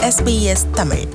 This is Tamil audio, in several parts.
SBS தமிழ்.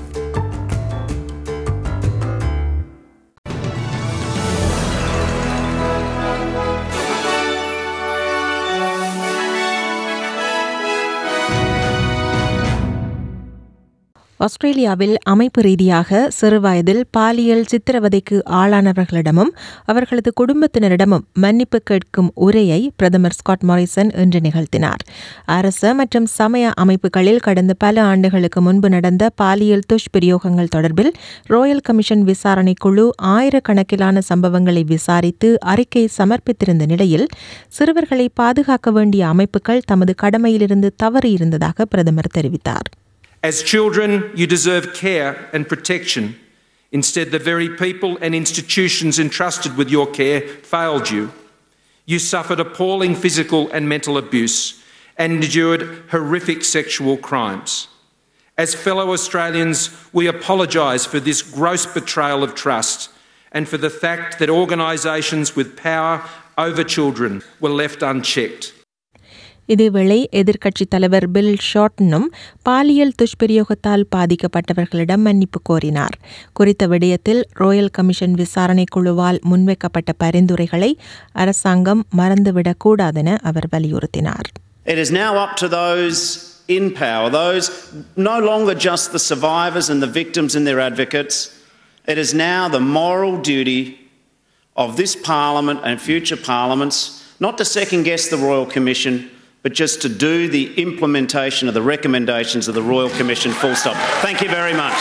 ஆஸ்திரேலியாவில் அமைப்பு ரீதியாக சிறுவயதில் பாலியல் சித்திரவதைக்கு ஆளானவர்களிடமும் அவர்களது குடும்பத்தினரிடமும் மன்னிப்பு கேட்கும் உரையை பிரதமர் ஸ்காட் மாரிசன் இன்று நிகழ்த்தினார். அரசு மற்றும் சமய அமைப்புகளில் கடந்த பல ஆண்டுகளுக்கு முன்பு நடந்த பாலியல் துஷ்பிரயோகங்கள் தொடர்பில் ராயல் கமிஷன் விசாரணை குழு ஆயிரக்கணக்கிலான சம்பவங்களை விசாரித்து அறிக்கை சமர்ப்பித்திருந்த நிலையில் சிறுவர்களை பாதுகாக்க வேண்டிய அமைப்புகள் தமது கடமையிலிருந்து தவறியிருந்ததாக பிரதமர் தெரிவித்தார். As children, you deserve care and protection. Instead, the very people and institutions entrusted with your care failed you. You suffered appalling physical and mental abuse and endured horrific sexual crimes. As fellow Australians, we apologise for this gross betrayal of trust and for the fact that organisations with power over children were left unchecked. இதேவேளை எதிர்க்கட்சித் தலைவர் பில் ஷார்ட்டனும் பாலியல் துஷ்பிரயோகத்தால் பாதிக்கப்பட்டவர்களிடம் மன்னிப்பு கோரினார். குறித்த விடயத்தில் ராயல் கமிஷன் விசாரணை குழுவால் முன்வைக்கப்பட்ட பரிந்துரைகளை அரசாங்கம் மறந்துவிடக்கூடாதென அவர் வலியுறுத்தினார். It is now up to those in power, those no longer just the survivors and the victims and their advocates. It is now the moral duty of this parliament and future parliaments not to second guess the Royal Commission, but just to do the implementation of the recommendations of the Royal Commission, full stop. Thank you very much.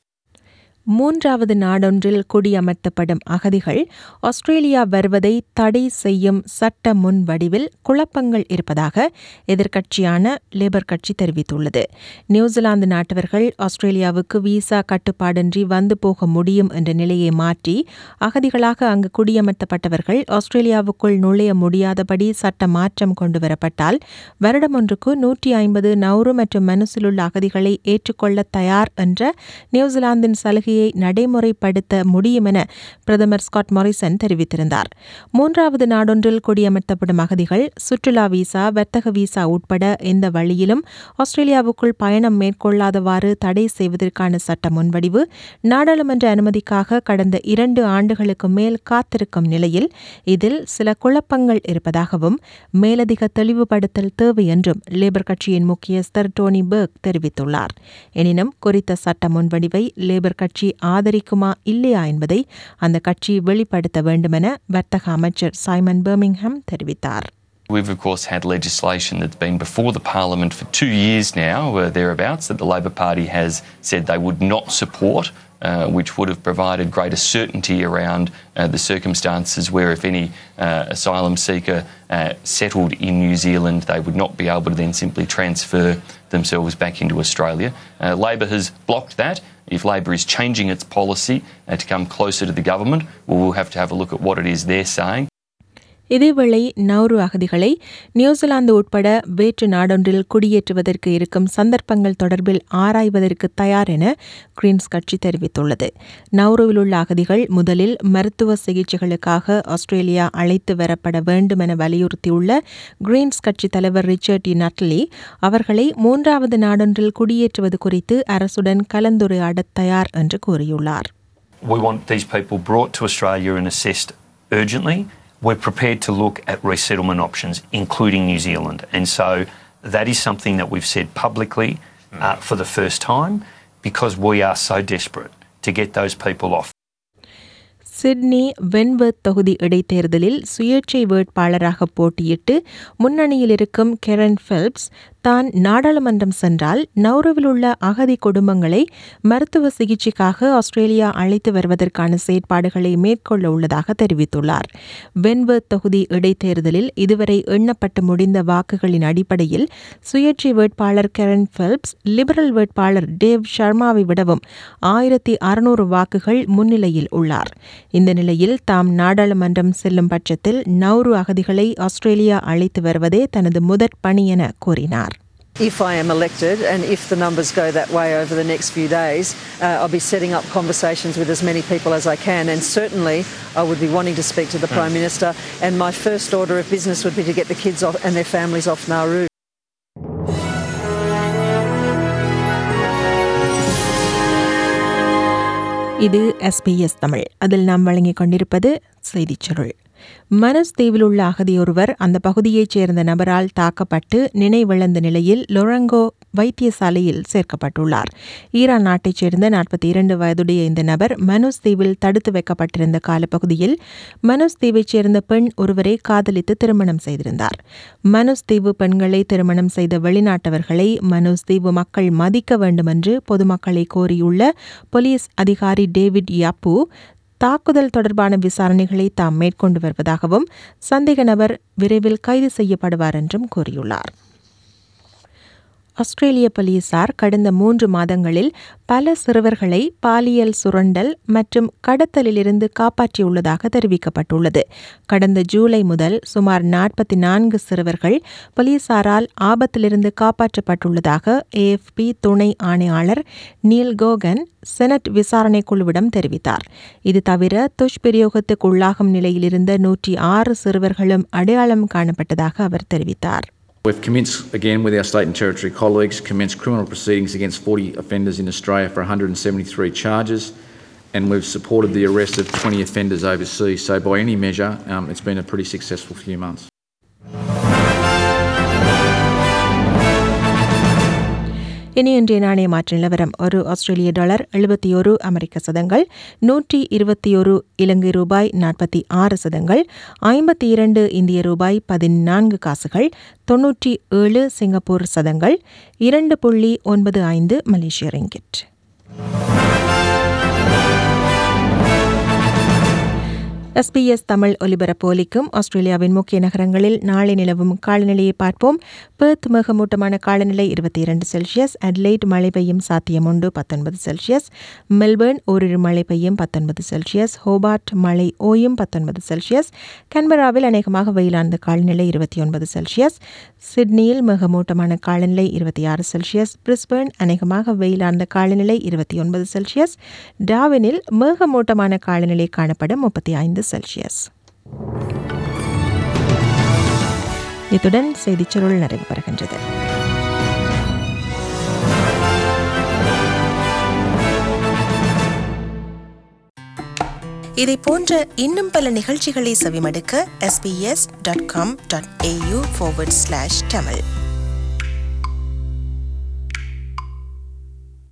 மூன்றாவது நாடொன்றில் குடியமர்த்தப்படும் அகதிகள் ஆஸ்திரேலியா வருவதை தடை செய்யும் சட்ட முன்வடிவில் குழப்பங்கள் இருப்பதாக எதிர்க்கட்சியான லேபர் கட்சி தெரிவித்துள்ளது. நியூசிலாந்து நாட்டவர்கள் ஆஸ்திரேலியாவுக்கு விசா கட்டுப்பாடின்றி வந்து போக முடியும் என்ற நிலையை மாற்றி அகதிகளாக அங்கு குடியமர்த்தப்பட்டவர்கள் ஆஸ்திரேலியாவுக்குள் நுழைய முடியாதபடி சட்ட மாற்றம் கொண்டுவரப்பட்டால் வருடம் ஒன்றுக்கு 150 நௌரு மற்றும் மனுசிலுள்ள அகதிகளை ஏற்றுக்கொள்ள தயார் என்ற நியூசிலாந்தின் சலுகை நடைமுறைப்படுத்த முடியும் என பிரதமர் ஸ்காட் மாரிசன் தெரிவித்திருந்தார். மூன்றாவது நாடொன்றில் குடியமர்த்தப்படும் அகதிகள் சுற்றுலா விசா, வர்த்தக விசா உட்பட எந்த வழியிலும் ஆஸ்திரேலியாவுக்குள் பயணம் மேற்கொள்ளாதவாறு தடை செய்வதற்கான சட்ட முன்வடிவு நாடாளுமன்ற அனுமதிக்காக கடந்த 2 ஆண்டுகளுக்கு மேல் காத்திருக்கும் நிலையில் இதில் சில குழப்பங்கள் இருப்பதாகவும் மேலதிக தெளிவுபடுத்தல் தேவை என்றும் லேபர் கட்சியின் முக்கியஸ்தர் டோனி பெர்க் தெரிவித்துள்ளார். எனினும் குறித்த சட்ட முன்வடிவை லேபர் கட்சி ஆதரிக்குமா இல்லையா என்பதை அந்த கட்சி வெளிப்படுத்த வேண்டுமென வர்த்தக அமைச்சர் சைமன் பர்மிங்ஹாம் தெரிவித்தார். We've of course had legislation that's been before the Parliament for 2 years now, thereabouts, that the Labor Party has said they would not support, which would have provided greater certainty around the circumstances where if any asylum seeker settled in New Zealand, they would not be able to then simply transfer themselves back into Australia. Labor has blocked that. If Labor is changing its policy to come closer to the government, we'll have to have a look at what it is they're saying. இதேவேளை நௌரு அகதிகளை நியூசிலாந்து உட்பட வேற்று நாடொன்றில் குடியேற்றுவதற்கு இருக்கும் சந்தர்ப்பங்கள் தொடர்பில் ஆராய்வதற்கு தயார் என கிரீன்ஸ் கட்சி தெரிவித்துள்ளது. நௌருவில் உள்ள அகதிகள் முதலில் மருத்துவ சிகிச்சைகளுக்காக ஆஸ்திரேலியா அழைத்து வரப்பட வேண்டும் என வலியுறுத்தியுள்ள கிரீன்ஸ் கட்சி தலைவர் ரிச்சர்ட் நட்லி அவர்களை மூன்றாவது நாடொன்றில் குடியேற்றுவது குறித்து அரசுடன் கலந்துரையாட தயார் என்று கூறியுள்ளார். We want these people brought to Australia and assessed urgently. We're prepared to look at resettlement options, including New Zealand. And so that is something that we've said publicly for the first time because we are so desperate to get those people off. Sydney Wentworth தொகுதி இடைத்தேர்தலில் சுயேட்சை வேட்பாளராக போட்டியிட்டு முன்னணியில் இருக்கும் கெரன் ஃபெல்ப்ஸ் தான் நாடாளுமன்றம் சென்றால் நௌருவில் உள்ள அகதி குடும்பங்களை மருத்துவ சிகிச்சைக்காக ஆஸ்திரேலியா அழைத்து வருவதற்கான செயற்பாடுகளை மேற்கொள்ள உள்ளதாக தெரிவித்துள்ளார். வென்வர்த் தொகுதி இடைத்தேர்தலில் இதுவரை எண்ணப்பட்டு முடிந்த வாக்குகளின் அடிப்படையில் சுயேட்சை வேட்பாளர் கெரன் ஃபெல்ப்ஸ் லிபரல் வேட்பாளர் டேவ் ஷர்மாவை விடவும் 1600 வாக்குகள் முன்னிலையில் உள்ளார். இந்த நிலையில் தாம் நாடாளுமன்றம் செல்லும் பட்சத்தில் நௌரு அகதிகளை ஆஸ்திரேலியா அழைத்து வருவதே தனது முதற் பணி என கூறினார். If I am elected and if the numbers go that way over the next few days, I'll be setting up conversations with as many people as I can, and certainly I would be wanting to speak to the Prime Minister, and my first order of business would be to get the kids off and their families off Nauru. இது SBS தமிழ். அதில் நாம் வழங்கிக் கொண்டிருப்பது செய்திச் சுருள். மனஸ் தீவில் உள்ள அகதியொருவர் அந்த பகுதியைச் சேர்ந்த நபரால் தாக்கப்பட்டு நினைவிழந்த நிலையில் லொரங்கோ வைத்தியசாலையில் சேர்க்கப்பட்டுள்ளார். ஈரான் நாட்டைச் சேர்ந்த 42 வயதுடைய இந்த நபர் மனுஸ் தீவில் தடுத்து வைக்கப்பட்டிருந்த காலப்பகுதியில் மனுஸ் தீவைச் சேர்ந்த பெண் ஒருவரை காதலித்து திருமணம் செய்திருந்தார். மனுஸ் தீவு பெண்களை திருமணம் செய்த வெளிநாட்டவர்களை மனுஸ் தீவு மக்கள் மதிக்க வேண்டுமென்று பொதுமக்களை கோரியுள்ள போலீஸ் அதிகாரி டேவிட் யாப்பு தாக்குதல் தொடர்பான விசாரணைகளை தாம் மேற்கொண்டு வருவதாகவும் சந்தேக நபர் விரைவில் கைது செய்யப்படுவார் என்றும் கூறியுள்ளார். ஆஸ்திரேலிய போலீசார் கடந்த 3 மாதங்களில் பல சிறுவர்களை பாலியல் சுரண்டல் மற்றும் கடத்தலிலிருந்து காப்பாற்றியுள்ளதாக தெரிவிக்கப்பட்டுள்ளது. கடந்த ஜூலை முதல் சுமார் 44 சிறுவர்கள் போலீசாரால் ஆபத்திலிருந்து காப்பாற்றப்பட்டுள்ளதாக AFP துணை ஆணையாளர் நீல் கோகன் செனட் விசாரணை குழுவிடம் தெரிவித்தார். இது தவிர துஷ்பிரயோகத்துக்கு உள்ளாகும் நிலையில் இருந்த 106 சிறுவர்களும் அடையாளம் காணப்பட்டதாக அவர் தெரிவித்தார். We've commenced, again with our state and territory colleagues, commenced criminal proceedings against 40 offenders in Australia for 173 charges, and we've supported the arrest of 20 offenders overseas. So by any measure, it's been a pretty successful few months. இனி இன்றைய நாணய மாற்று நிலவரம். ஒரு ஆஸ்திரேலிய டாலர் 71 அமெரிக்க சதங்கள், 121 இலங்கை ரூபாய் 46 சதங்கள், 52 இந்திய ரூபாய் 14 காசுகள், 97 சிங்கப்பூர் சதங்கள், 2.95 மலேசிய ரிங்கிட். SBS தமிழ் ஒலிபரப்பு ஒலிக்கும் ஆஸ்திரேலியாவின் முக்கிய நகரங்களில் நாளை நிலவும் காலநிலையை பார்ப்போம். பெர்த் மேகமூட்டமான காலநிலை 22 செல்சியஸ், அட்லைட் மழை பெய்யும் சாத்தியமுண்டு 19 செல்சியஸ், மெல்பர்ன் ஓரிரு மழை பெய்யும் 19 செல்சியஸ், ஹோபார்ட் மழை ஓயும் 19 செல்சியஸ், கேன்பராவில் அநேகமாக வெயிலார்ந்த காலநிலை 29 செல்சியஸ், சிட்னியில் மேகமூட்டமான காலநிலை 26 செல்சியஸ், பிரிஸ்பர்ன் அநேகமாக வெயிலார்ந்த காலநிலை 29 செல்சியஸ், டார்வினில் மேகமூட்டமான காலநிலை காணப்படும் 35 செல்சியஸ். இத்துடன் செய்திச் சுருள் நிறைவு பெறுகின்றது. இதை போன்ற இன்னும் பல நிகழ்ச்சிகளை செவிமடுக்க sbs.com.au/tamil